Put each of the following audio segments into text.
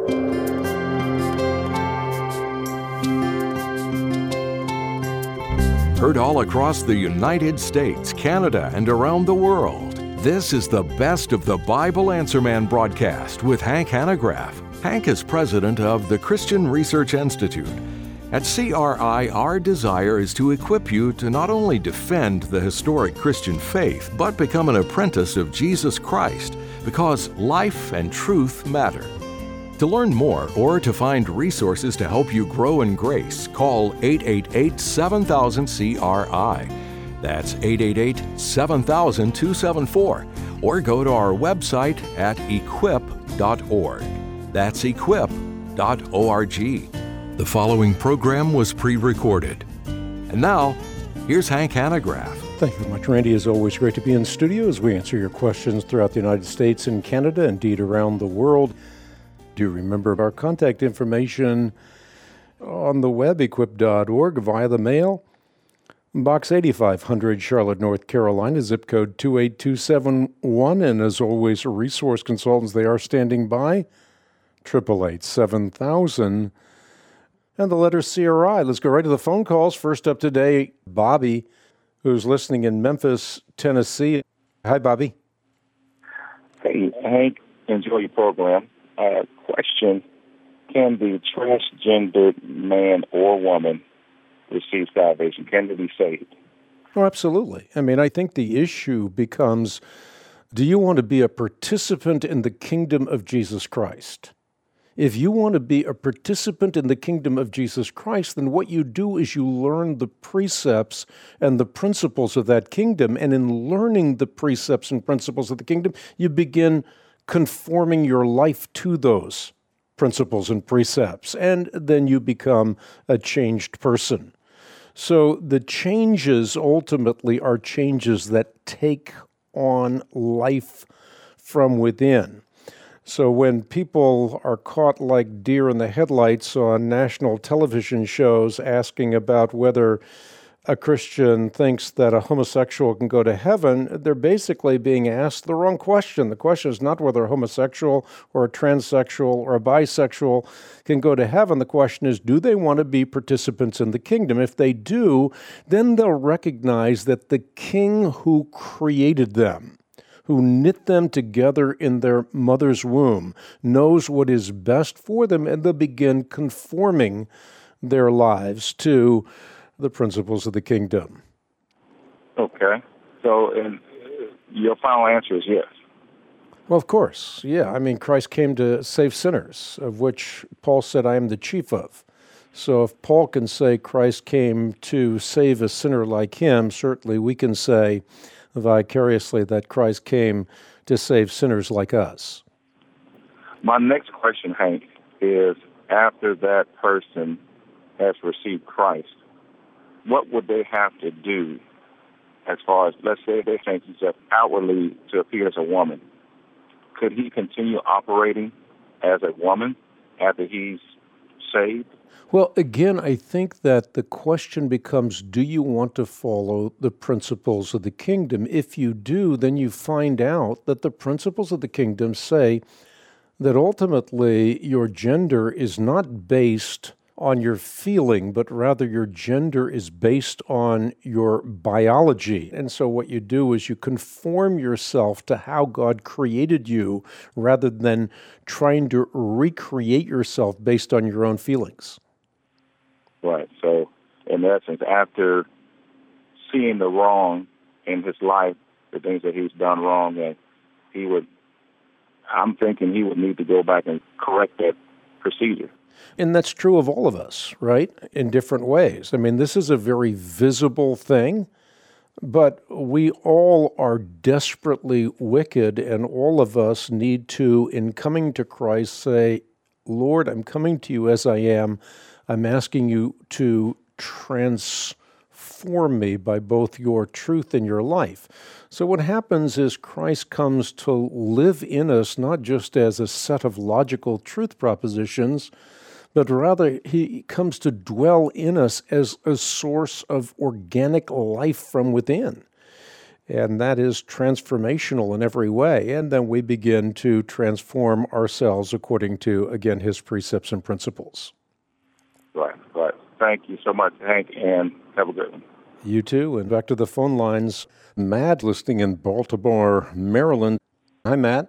Heard all across the United States, Canada, and around the world. This is the Best of the Bible Answer Man broadcast with Hank Hanegraaff. Hank is president of the Christian Research Institute. At CRI, our desire is to equip you to not only defend the historic Christian faith, but become an apprentice of Jesus Christ, because life and truth matter. To learn more or to find resources to help you grow in grace, call 888-7000-CRI. That's 888-7000-274. Or go to our website at equip.org. That's equip.org. The following program was pre-recorded. And now, here's Hank Hanegraaff. Thank you very much, Randy. It's always great to be in studio as we answer your questions throughout the United States and Canada, indeed around the world. Do remember our contact information on the web, equip.org, via the mail. Box 8500, Charlotte, North Carolina, zip code 28271. And as always, resource consultants, they are standing by. 888-7000. And the letter CRI. Let's go right to the phone calls. First up today, Bobby, who's listening in Memphis, Tennessee. Hi, Bobby. Hey, Hank. Enjoy your program. Question, can the transgendered man or woman receive salvation? Can they be saved? Oh, absolutely. I mean, I think the issue becomes, do you want to be a participant in the kingdom of Jesus Christ? If you want to be a participant in the kingdom of Jesus Christ, then what you do is you learn the precepts and the principles of that kingdom. And in learning the precepts and principles of the kingdom, you begin conforming your life to those principles and precepts, and then you become a changed person. So the changes ultimately are changes that take on life from within. So when people are caught like deer in the headlights on national television shows asking about whether a Christian thinks that a homosexual can go to heaven, they're basically being asked the wrong question. The question is not whether a homosexual or a transsexual or a bisexual can go to heaven. The question is, do they want to be participants in the kingdom? If they do, then they'll recognize that the King who created them, who knit them together in their mother's womb, knows what is best for them, and they'll begin conforming their lives to the principles of the kingdom. Okay. So your final answer is yes. Well, of course. Yeah. I mean, Christ came to save sinners, of which Paul said, I am the chief of. So if Paul can say Christ came to save a sinner like him, certainly we can say vicariously that Christ came to save sinners like us. My next question, Hank, is after that person has received Christ, what would they have to do as far as, let's say they change himself outwardly to appear as a woman? Could he continue operating as a woman after he's saved? Well, again, I think that the question becomes, do you want to follow the principles of the kingdom? If you do, then you find out that the principles of the kingdom say that ultimately your gender is not based on your feeling, but rather your gender is based on your biology. And so what you do is you conform yourself to how God created you rather than trying to recreate yourself based on your own feelings. Right. So in essence, after seeing the wrong in his life, the things that he's done wrong, and I'm thinking he would need to go back and correct that procedure. And that's true of all of us, right? In different ways. I mean, this is a very visible thing, but we all are desperately wicked, and all of us need to, in coming to Christ, say, Lord, I'm coming to you as I am. I'm asking you to transform me by both your truth and your life. So what happens is Christ comes to live in us, not just as a set of logical truth propositions, but rather he comes to dwell in us as a source of organic life from within. And that is transformational in every way. And then we begin to transform ourselves according to, again, his precepts and principles. Right. Thank you so much, Hank, and have a good one. You too. And back to the phone lines. Matt, listening in Baltimore, Maryland. Hi, Matt.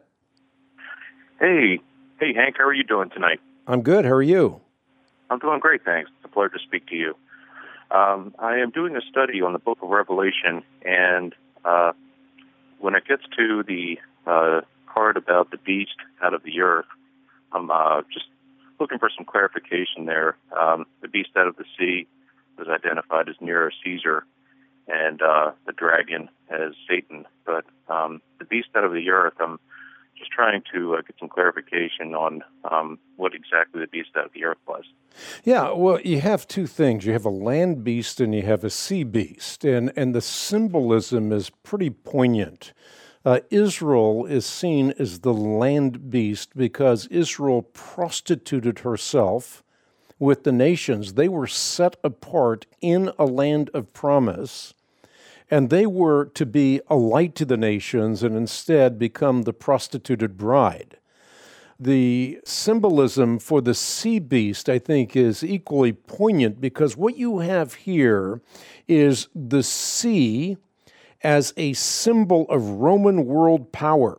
Hey, Hank, how are you doing tonight? I'm good. How are you? I'm doing great, thanks. It's a pleasure to speak to you. I am doing a study on the book of Revelation, and when it gets to the part about the beast out of the earth, I'm just looking for some clarification there. The beast out of the sea was identified as Nero Caesar, and the dragon as Satan. But the beast out of the earth, I'm just trying to get some clarification on what exactly the beast out of the earth was. Yeah, well, you have two things. You have a land beast and you have a sea beast, and the symbolism is pretty poignant. Israel is seen as the land beast because Israel prostituted herself with the nations. They were set apart in a land of promise, and they were to be a light to the nations and instead become the prostituted bride. The symbolism for the sea beast, I think, is equally poignant because what you have here is the sea as a symbol of Roman world power.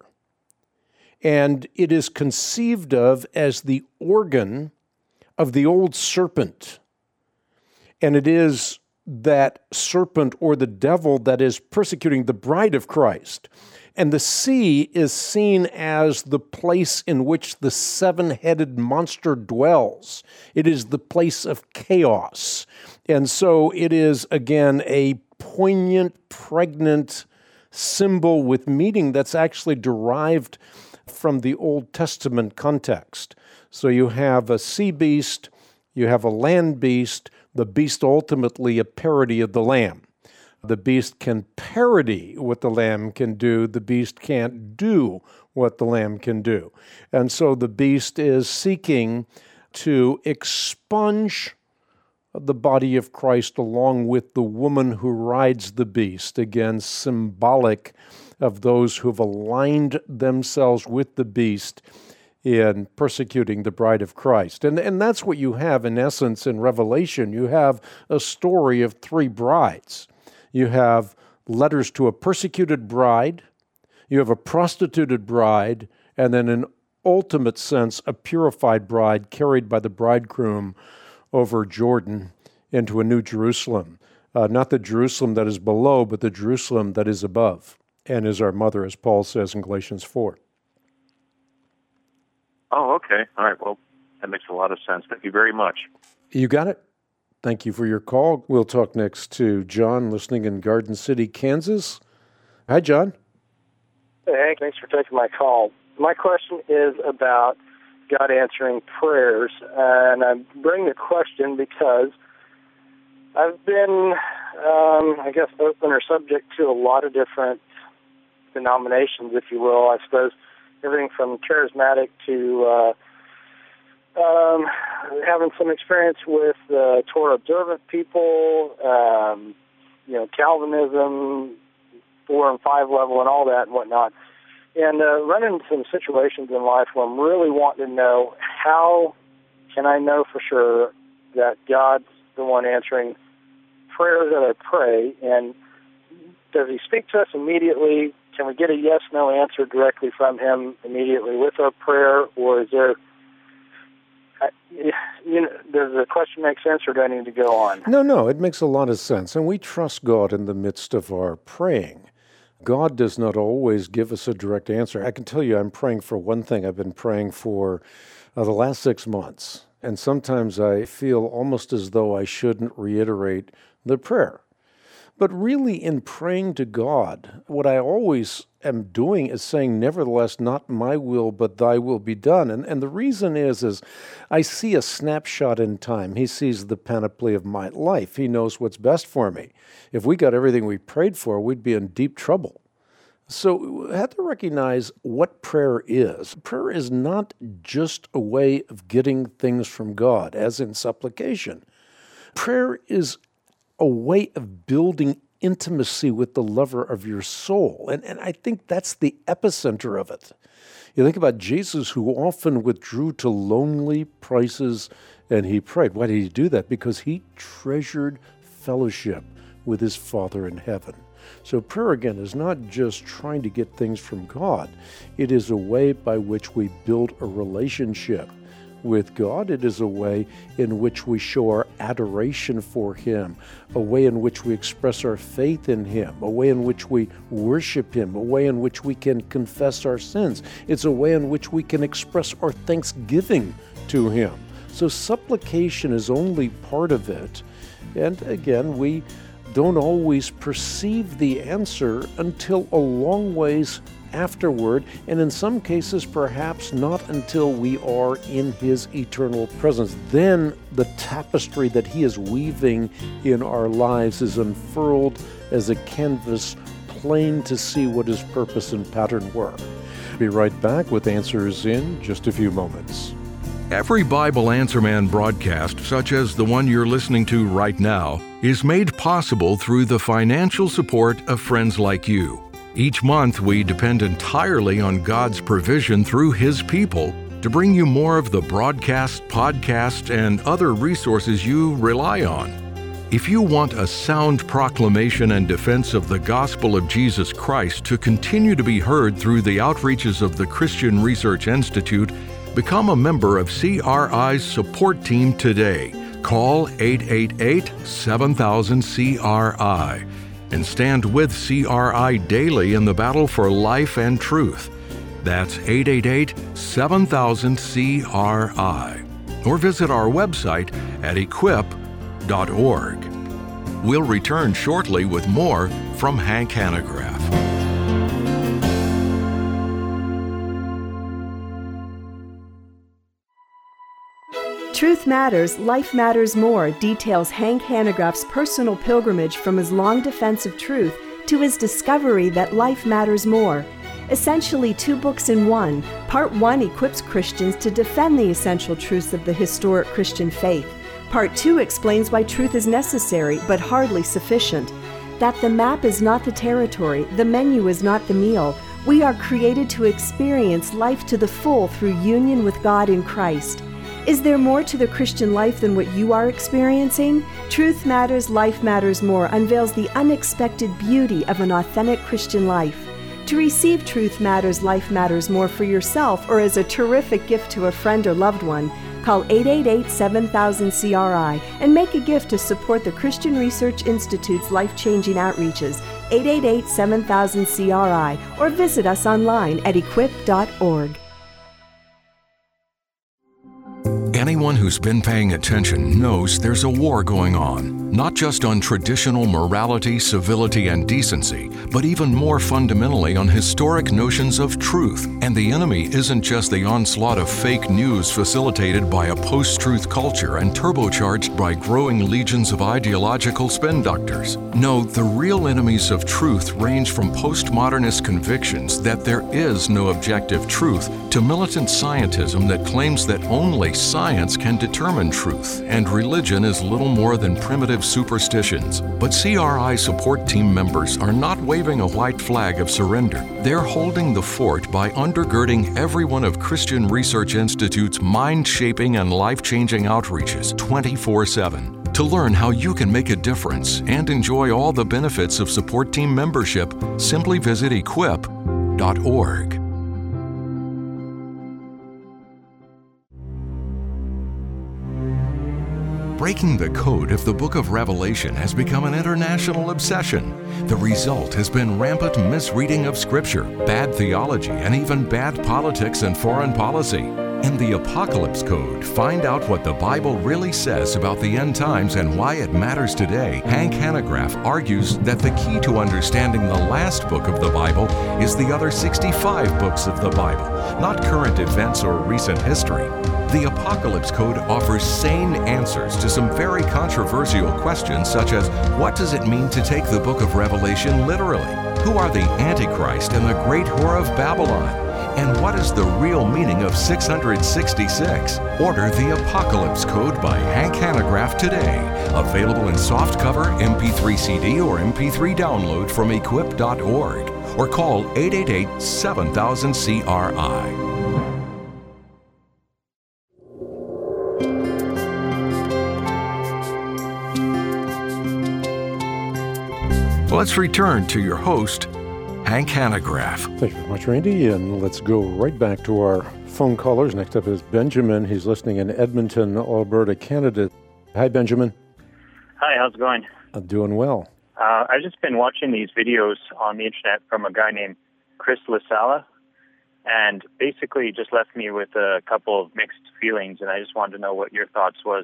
And it is conceived of as the organ of the old serpent. And it is that serpent or the devil that is persecuting the bride of Christ. And the sea is seen as the place in which the seven-headed monster dwells. It is the place of chaos. And so it is, again, a poignant, pregnant symbol with meaning that's actually derived from the Old Testament context. So you have a sea beast, you have a land beast, the beast ultimately a parody of the lamb. The beast can parody what the lamb can do. The beast can't do what the lamb can do. And so the beast is seeking to expunge the body of Christ along with the woman who rides the beast, again, symbolic of those who've aligned themselves with the beast in persecuting the bride of Christ. And that's what you have, in essence, in Revelation. You have a story of three brides. You have letters to a persecuted bride, you have a prostituted bride, and then in ultimate sense, a purified bride carried by the bridegroom over Jordan into a new Jerusalem. Not the Jerusalem that is below, but the Jerusalem that is above, and is our mother, as Paul says in Galatians 4. Oh, okay. All right. Well, that makes a lot of sense. Thank you very much. You got it. Thank you for your call. We'll talk next to John, listening in Garden City, Kansas. Hi, John. Hey, Hank. Thanks for taking my call. My question is about God answering prayers, and I bring the question because I've been, open or subject to a lot of different denominations, if you will. I suppose everything from charismatic to having some experience with Torah observant people, Calvinism, 4 and 5 level and all that and whatnot. And run into some situations in life where I'm really wanting to know, how can I know for sure that God's the one answering prayers that I pray? And does he speak to us immediately? Can we get a yes-no answer directly from him immediately with our prayer? Or is there, does the question make sense, or do I need to go on? No, it makes a lot of sense. And we trust God in the midst of our praying. God does not always give us a direct answer. I can tell you, I'm praying for one thing. I've been praying for the last 6 months. And sometimes I feel almost as though I shouldn't reiterate the prayer. But really, in praying to God, what I always am doing is saying, nevertheless, not my will, but thy will be done. And the reason is I see a snapshot in time. He sees the panoply of my life. He knows what's best for me. If we got everything we prayed for, we'd be in deep trouble. So we have to recognize what prayer is. Prayer is not just a way of getting things from God, as in supplication. Prayer is a way of building intimacy with the lover of your soul. And I think that's the epicenter of it. You think about Jesus, who often withdrew to lonely places and he prayed. Why did he do that? Because he treasured fellowship with his Father in heaven. So prayer, again, is not just trying to get things from God. It is a way by which we build a relationship with God. It is a way in which we show our adoration for Him, a way in which we express our faith in Him, a way in which we worship Him, a way in which we can confess our sins. It's a way in which we can express our thanksgiving to Him. So supplication is only part of it. And again, we don't always perceive the answer until a long ways afterward, and in some cases perhaps not until we are in His eternal presence. Then the tapestry that He is weaving in our lives is unfurled as a canvas, plain to see what His purpose and pattern were. Be right back with answers in just a few moments. Every Bible Answer Man broadcast, such as the one you're listening to right now, is made possible through the financial support of friends like you. Each month, we depend entirely on God's provision through His people to bring you more of the broadcast, podcast, and other resources you rely on. If you want a sound proclamation and defense of the gospel of Jesus Christ to continue to be heard through the outreaches of the Christian Research Institute, become a member of CRI's support team today. Call 888-7000-CRI and stand with CRI daily in the battle for life and truth. That's 888-7000-CRI. Or visit our website at equip.org. We'll return shortly with more from Hank Hanegraaff. Truth Matters, Life Matters More details Hank Hanegraaff's personal pilgrimage from his long defense of truth to his discovery that life matters more. Essentially 2 books in one, Part 1 equips Christians to defend the essential truths of the historic Christian faith. Part 2 explains why truth is necessary but hardly sufficient. That the map is not the territory, the menu is not the meal. We are created to experience life to the full through union with God in Christ. Is there more to the Christian life than what you are experiencing? Truth Matters, Life Matters More unveils the unexpected beauty of an authentic Christian life. To receive Truth Matters, Life Matters More for yourself or as a terrific gift to a friend or loved one, call 888-7000-CRI and make a gift to support the Christian Research Institute's life-changing outreaches, 888-7000-CRI, or visit us online at equip.org. Anyone who's been paying attention knows there's a war going on, not just on traditional morality, civility, and decency, but even more fundamentally on historic notions of truth. And the enemy isn't just the onslaught of fake news facilitated by a post-truth culture and turbocharged by growing legions of ideological spin doctors. No, the real enemies of truth range from postmodernist convictions that there is no objective truth to militant scientism that claims that only science can determine truth, and religion is little more than primitive superstitions. But CRI support team members are not waving a white flag of surrender. They're holding the fort by undergirding every one of Christian Research Institute's mind-shaping and life-changing outreaches 24/7. To learn how you can make a difference and enjoy all the benefits of support team membership, simply visit equip.org. Breaking the code of the Book of Revelation has become an international obsession. The result has been rampant misreading of Scripture, bad theology, and even bad politics and foreign policy. In the Apocalypse Code, find out what the Bible really says about the end times and why it matters today. Hank Hanegraaff argues that the key to understanding the last book of the Bible is the other 65 books of the Bible, not current events or recent history. The Apocalypse Code offers sane answers to some very controversial questions, such as what does it mean to take the book of Revelation literally? Who are the Antichrist and the great whore of Babylon? And what is the real meaning of 666? Order The Apocalypse Code by Hank Hanegraaff today. Available in softcover, MP3 CD, or MP3 download from equip.org. Or call 888-7000-CRI. Let's return to your host, Hank Hanegraaff. Thank you very much, Randy. And let's go right back to our phone callers. Next up is Benjamin. He's listening in Edmonton, Alberta, Canada. Hi, Benjamin. Hi, how's it going? I'm doing well. I've just been watching these videos on the internet from a guy named Chris LaSala, and basically just left me with a couple of mixed feelings, and I just wanted to know what your thoughts were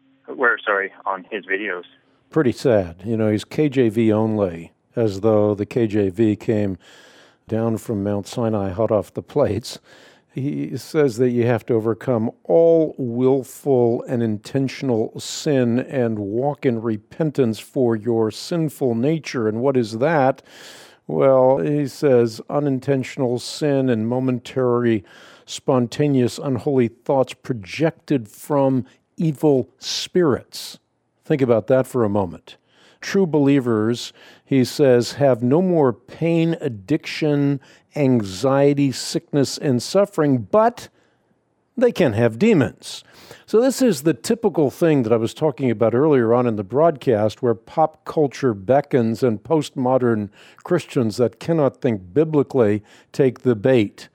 on his videos. Pretty sad. You know, he's KJV only, as though the KJV came down from Mount Sinai hot off the plates. He says that you have to overcome all willful and intentional sin and walk in repentance for your sinful nature. And what is that? Well, he says unintentional sin and momentary, spontaneous, unholy thoughts projected from evil spirits. Think about that for a moment. True believers, he says, have no more pain, addiction, anxiety, sickness, and suffering, but they can have demons. So this is the typical thing that I was talking about earlier on in the broadcast, where pop culture beckons and postmodern Christians that cannot think biblically take the bait.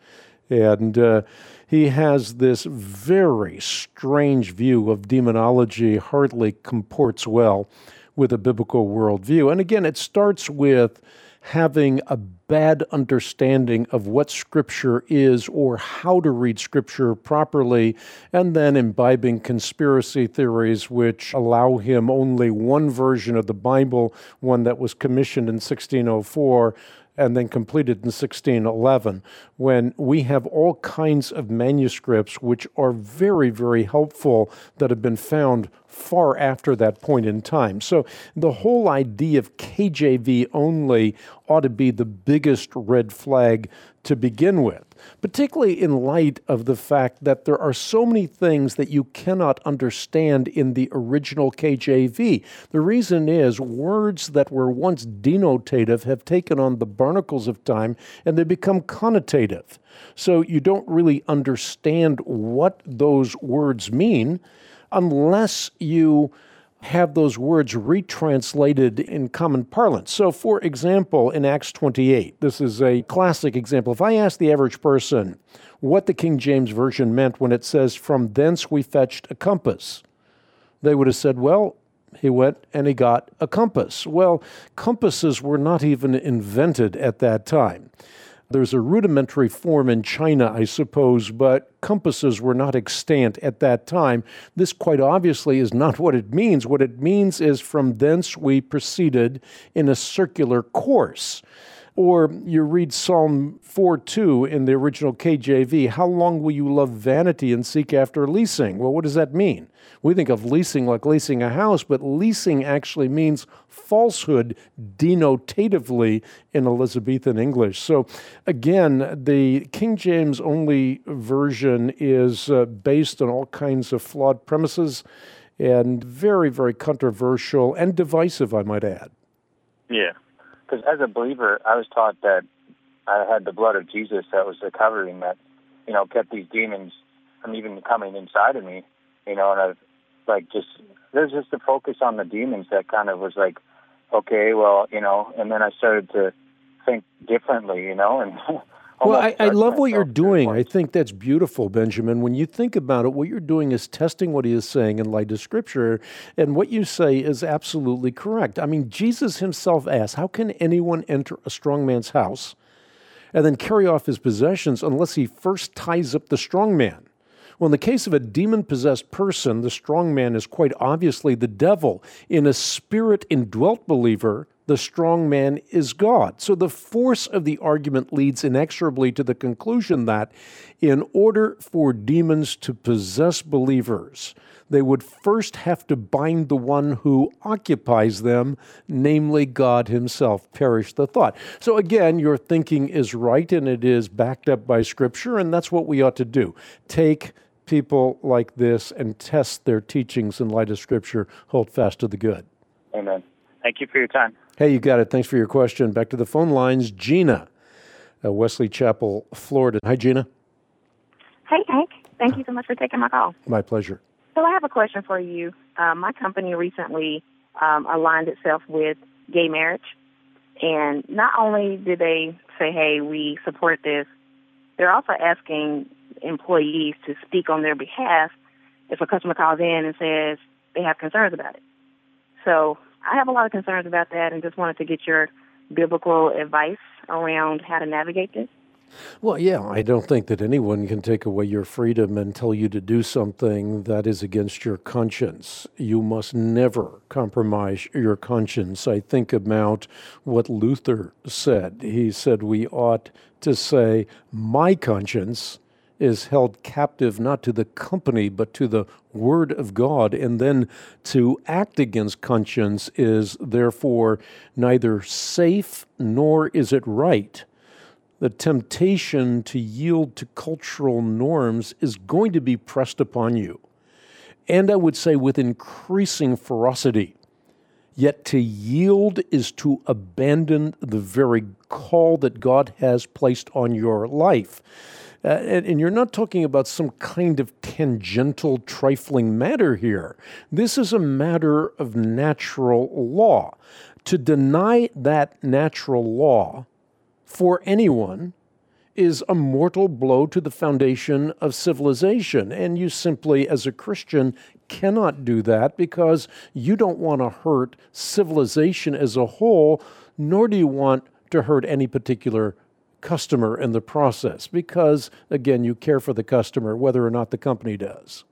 And he has this very strange view of demonology, hardly comports well with a biblical worldview. And again, it starts with having a bad understanding of what Scripture is or how to read Scripture properly, and then imbibing conspiracy theories which allow him only one version of the Bible, one that was commissioned in 1604, and then completed in 1611, when we have all kinds of manuscripts which are very, very helpful that have been found far after that point in time. So the whole idea of KJV only ought to be the biggest red flag to begin with, particularly in light of the fact that there are so many things that you cannot understand in the original KJV. The reason is words that were once denotative have taken on the barnacles of time and they become connotative. So you don't really understand what those words mean unless you have those words retranslated in common parlance. So, for example, in Acts 28, this is a classic example. If I ask the average person what the King James Version meant when it says, "From thence we fetched a compass," they would have said, well, he went and he got a compass. Well, compasses were not even invented at that time. There's a rudimentary form in China, I suppose, but compasses were not extant at that time. This quite obviously is not what it means. What it means is from thence we proceeded in a circular course. Or you read Psalm 4:2 in the original KJV, how long will you love vanity and seek after leasing? Well, what does that mean? We think of leasing like leasing a house, but leasing actually means falsehood denotatively in Elizabethan English. So again, the King James only version is based on all kinds of flawed premises and very, very controversial and divisive, I might add. Yeah. Because as a believer, I was taught that I had the blood of Jesus that was the covering that, kept these demons from even coming inside of me, and I've there's just the focus on the demons that kind of was like, okay, well, and then I started to think differently, and well, I love what you're doing. I think that's beautiful, Benjamin. When you think about it, what you're doing is testing what he is saying in light of Scripture, and what you say is absolutely correct. I mean, Jesus himself asked, how can anyone enter a strong man's house and then carry off his possessions unless he first ties up the strong man? Well, in the case of a demon-possessed person, the strong man is quite obviously the devil. In a spirit-indwelt believer, the strong man is God. So the force of the argument leads inexorably to the conclusion that in order for demons to possess believers, they would first have to bind the one who occupies them, namely God himself. Perish the thought. So again, your thinking is right, and it is backed up by Scripture, and that's what we ought to do. Take people like this and test their teachings in light of Scripture. Hold fast to the good. Amen. Thank you for your time. Hey, you got it. Thanks for your question. Back to the phone lines. Gina, Wesley Chapel, Florida. Hi, Gina. Hey, Hank. Thank you so much for taking my call. My pleasure. So I have a question for you. My company recently aligned itself with gay marriage. And not only did they say, hey, we support this, they're also asking employees to speak on their behalf if a customer calls in and says they have concerns about it. So I have a lot of concerns about that and just wanted to get your biblical advice around how to navigate this. Well, yeah, I don't think that anyone can take away your freedom and tell you to do something that is against your conscience. You must never compromise your conscience. I think about what Luther said. He said we ought to say, my conscience is held captive not to the company, but to the Word of God. And then to act against conscience is therefore neither safe nor is it right. The temptation to yield to cultural norms is going to be pressed upon you. And I would say with increasing ferocity. Yet to yield is to abandon the very call that God has placed on your life. And you're not talking about some kind of tangential, trifling matter here. This is a matter of natural law. To deny that natural law for anyone is a mortal blow to the foundation of civilization. And you simply, as a Christian, cannot do that because you don't want to hurt civilization as a whole, nor do you want to hurt any particular customer in the process because, again, you care for the customer whether or not the company does.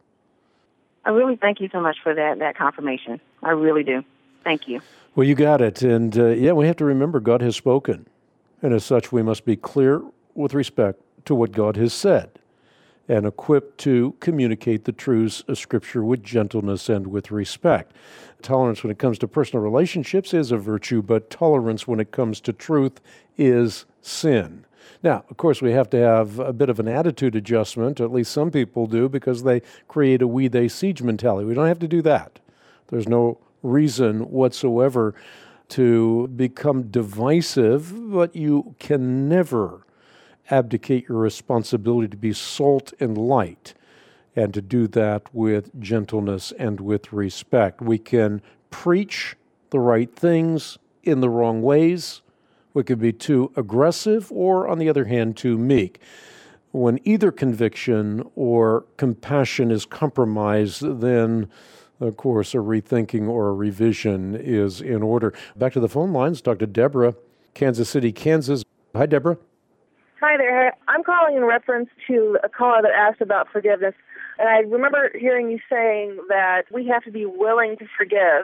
I really thank you so much for that confirmation. I really do. Thank you. Well, you got it. And we have to remember God has spoken. And as such, we must be clear with respect to what God has said and equipped to communicate the truths of Scripture with gentleness and with respect. Tolerance when it comes to personal relationships is a virtue, but tolerance when it comes to truth is sin. Now, of course, we have to have a bit of an attitude adjustment, at least some people do, because they create a we, they, siege mentality. We don't have to do that. There's no reason whatsoever to become divisive, but you can never abdicate your responsibility to be salt and light, and to do that with gentleness and with respect. We can preach the right things in the wrong ways. We could be too aggressive or, on the other hand, too meek. When either conviction or compassion is compromised, then, of course, a rethinking or a revision is in order. Back to the phone lines, Dr. Deborah, Kansas City, Kansas. Hi, Deborah. Hi there. I'm calling in reference to a caller that asked about forgiveness. And I remember hearing you saying that we have to be willing to forgive.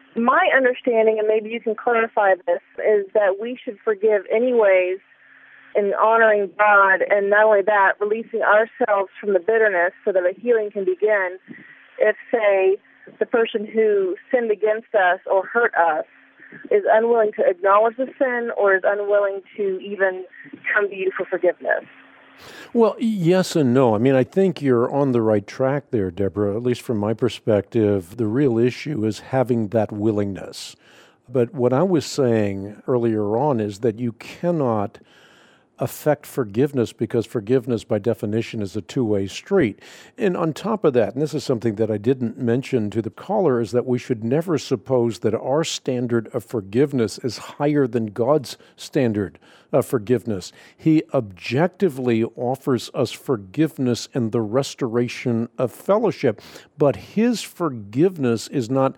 My understanding, and maybe you can clarify this, is that we should forgive anyways in honoring God, and not only that, releasing ourselves from the bitterness so that a healing can begin. If, say, the person who sinned against us or hurt us is unwilling to acknowledge the sin or is unwilling to even come to you for forgiveness. Well, yes and no. I mean, I think you're on the right track there, Deborah. At least from my perspective, the real issue is having that willingness. But what I was saying earlier on is that you cannot affect forgiveness because forgiveness by definition is a two-way street. And on top of that, and this is something that I didn't mention to the caller, is that we should never suppose that our standard of forgiveness is higher than God's standard of forgiveness. He objectively offers us forgiveness and the restoration of fellowship, but His forgiveness is not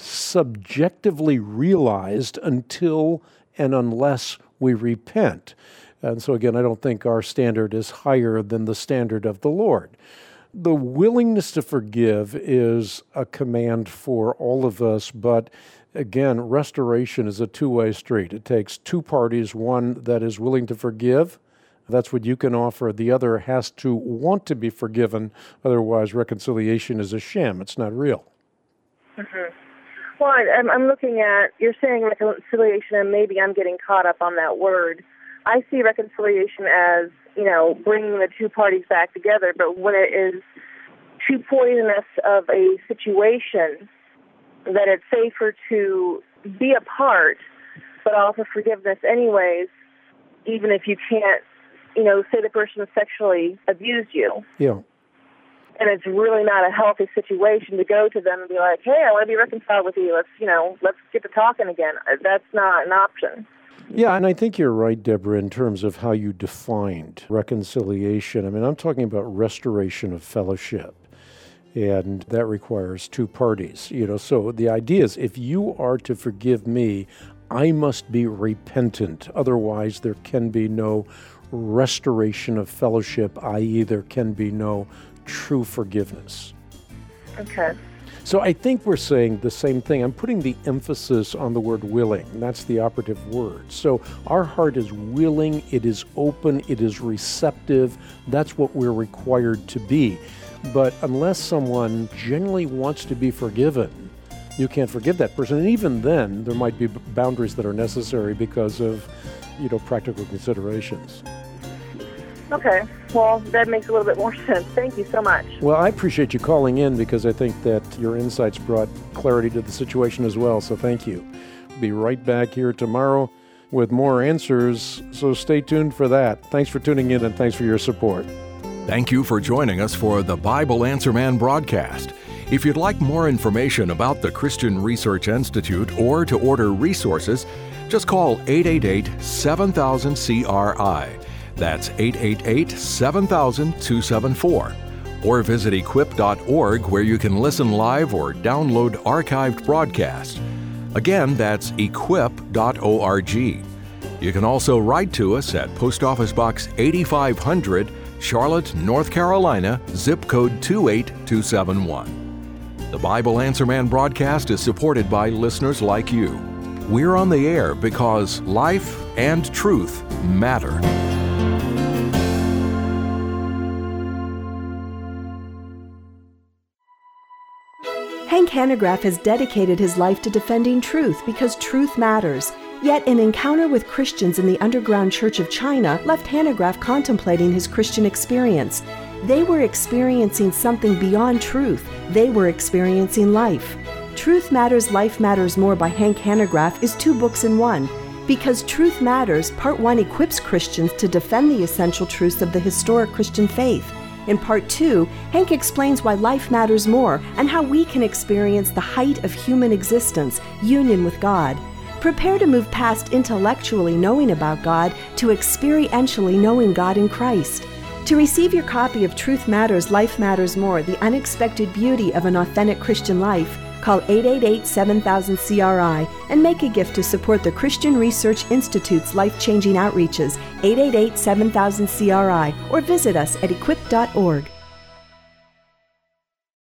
subjectively realized until and unless we repent. And so again, I don't think our standard is higher than the standard of the Lord. The willingness to forgive is a command for all of us, but again, restoration is a two-way street. It takes two parties, one that is willing to forgive. That's what you can offer. The other has to want to be forgiven. Otherwise, reconciliation is a sham. It's not real. Mm-hmm. Well, I'm looking at, you're saying reconciliation, and maybe I'm getting caught up on that word. I see reconciliation as, bringing the two parties back together, but when it is too poisonous of a situation, that it's safer to be apart, but offer forgiveness anyways, even if you can't, say the person sexually abused you. Yeah. And it's really not a healthy situation to go to them and be like, hey, I want to be reconciled with you. Let's get to talking again. That's not an option. Yeah, and I think you're right, Deborah, in terms of how you defined reconciliation. I mean, I'm talking about restoration of fellowship, and that requires two parties. So the idea is, if you are to forgive me, I must be repentant. Otherwise, there can be no restoration of fellowship, i.e., there can be no true forgiveness. Okay. So I think we're saying the same thing. I'm putting the emphasis on the word willing. That's the operative word. So our heart is willing, it is open, it is receptive. That's what we're required to be. But unless someone genuinely wants to be forgiven, you can't forgive that person. And even then, there might be boundaries that are necessary because of, practical considerations. Okay. Well, that makes a little bit more sense. Thank you so much. Well, I appreciate you calling in because I think that your insights brought clarity to the situation as well, so thank you. Be right back here tomorrow with more answers, so stay tuned for that. Thanks for tuning in and thanks for your support. Thank you for joining us for the Bible Answer Man broadcast. If you'd like more information about the Christian Research Institute or to order resources, just call 888-7000-CRI. That's 888-7000-274. Or visit equip.org, where you can listen live or download archived broadcasts. Again, that's equip.org. You can also write to us at Post Office Box 8500, Charlotte, North Carolina, zip code 28271. The Bible Answer Man broadcast is supported by listeners like you. We're on the air because life and truth matter. Hank Hanegraaff has dedicated his life to defending truth because truth matters. Yet an encounter with Christians in the underground Church of China left Hanegraaff contemplating his Christian experience. They were experiencing something beyond truth. They were experiencing life. Truth Matters, Life Matters More by Hank Hanegraaff is 2 books in one. Because Truth Matters, Part 1 equips Christians to defend the essential truths of the historic Christian faith. In Part 2, Hank explains why life matters more and how we can experience the height of human existence, union with God. Prepare to move past intellectually knowing about God to experientially knowing God in Christ. To receive your copy of Truth Matters, Life Matters More, The Unexpected Beauty of an Authentic Christian Life, call 888-7000-CRI and make a gift to support the Christian Research Institute's life-changing outreaches, 888-7000-CRI, or visit us at equip.org.